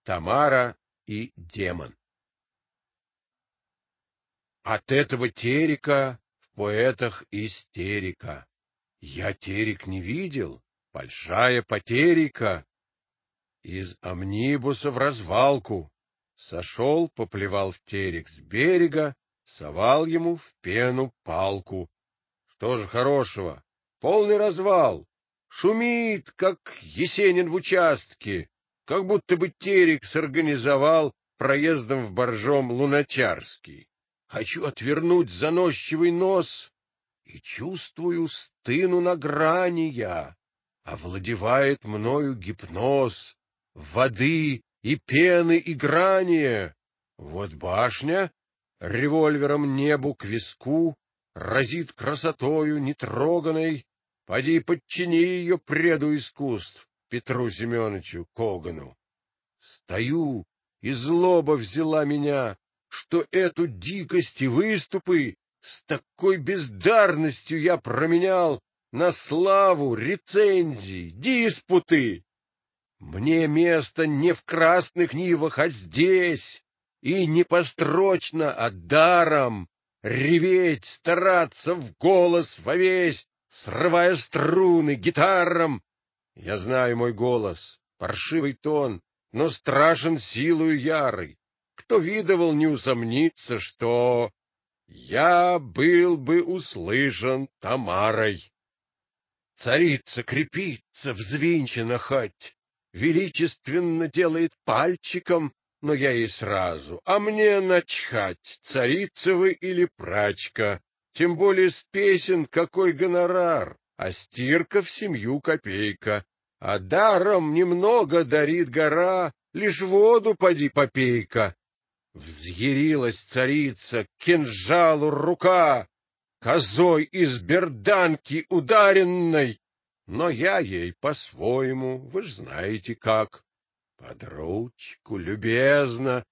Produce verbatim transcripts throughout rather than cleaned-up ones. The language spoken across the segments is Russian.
Тамара и демон. От этого терека в поэтах истерика. Я терек не видел, большая потерика. Из амнибуса в развалку сошел, поплевал в терек с берега, совал ему в пену палку. Что же хорошего? Полный развал. Шумит, как Есенин в участке, как будто бы терек сорганизовал проездом в Боржом Луначарский. Хочу отвернуть заносчивый нос, и чувствую, стыну на грани я. Овладевает мною гипноз, воды и пены играние. Вот башня, револьвером небу к виску, разит красотою нетроганной. Поди подчини ее преду искусств Петру Семеновичу Когану. Стою, и злоба взяла меня, что эту дикость и выступы с такой бездарностью я променял на славу, рецензии, диспуты. Мне место не в красных нивах, а здесь, и не построчно, а даром, реветь, стараться в голос вовесь, срывая струны гитаром. Я знаю мой голос, паршивый тон, но страшен силою ярой. Кто видывал, не усомнится, что я был бы услышан Тамарой. Царица крепится, взвинчена хоть, величественно делает пальчиком, но я ей сразу, а мне начхать, царица вы или прачка, тем более с песен какой гонорар, а стирка в семью копейка, а даром немного дарит гора, лишь воду поди попей-ка. Взъярилась царица, к кинжалу рука, козой из берданки ударенной, но я ей по-своему, вы ж знаете как. Под ручку, любезно,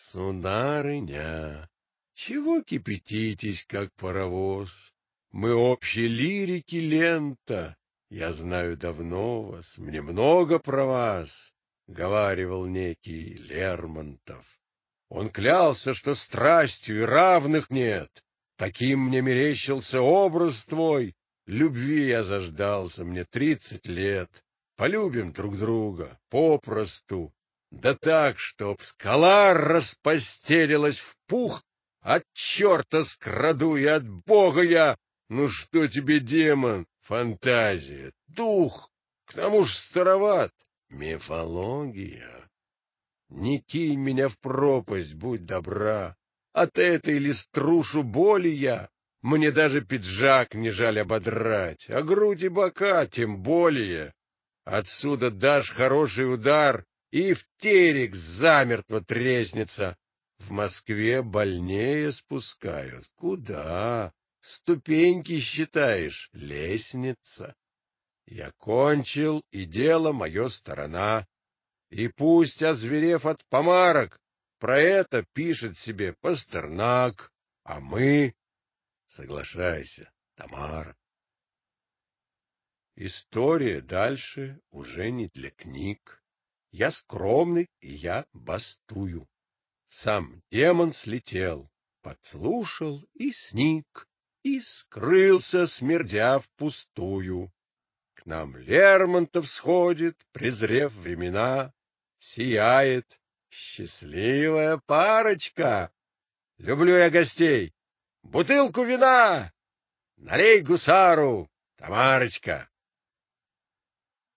сударыня, чего кипятитесь, как паровоз? Мы общей лирики лента, я знаю давно вас, мне много про вас, — говаривал некий Лермонтов. Он клялся, что страстью и равных нет. Таким мне мерещился образ твой. Любви я заждался, мне тридцать лет. Полюбим друг друга, попросту. Да так, чтоб скала распостелилась в пух, от черта скраду и от бога я. Ну что тебе, демон, фантазия, дух, к тому ж староват, мифология. Не кинь меня в пропасть, будь добра. От этой ли струшу боли я? Мне даже пиджак не жаль ободрать, а грудь и бока тем более. Отсюда дашь хороший удар, и в терек замертво треснется. В Москве больнее спускают. Куда? Ступеньки считаешь, лестница. Я кончил, и дело мое сторона. И пусть, озверев от помарок, про это пишет себе Пастернак, а мы... Соглашайся, Тамара. История дальше уже не для книг. Я скромный, и я бастую. Сам демон слетел, подслушал и сник, и скрылся, смердя впустую. К нам Лермонтов сходит, презрев времена, сияет счастливая парочка. Люблю я гостей. Бутылку вина! Налей гусару, Тамарочка.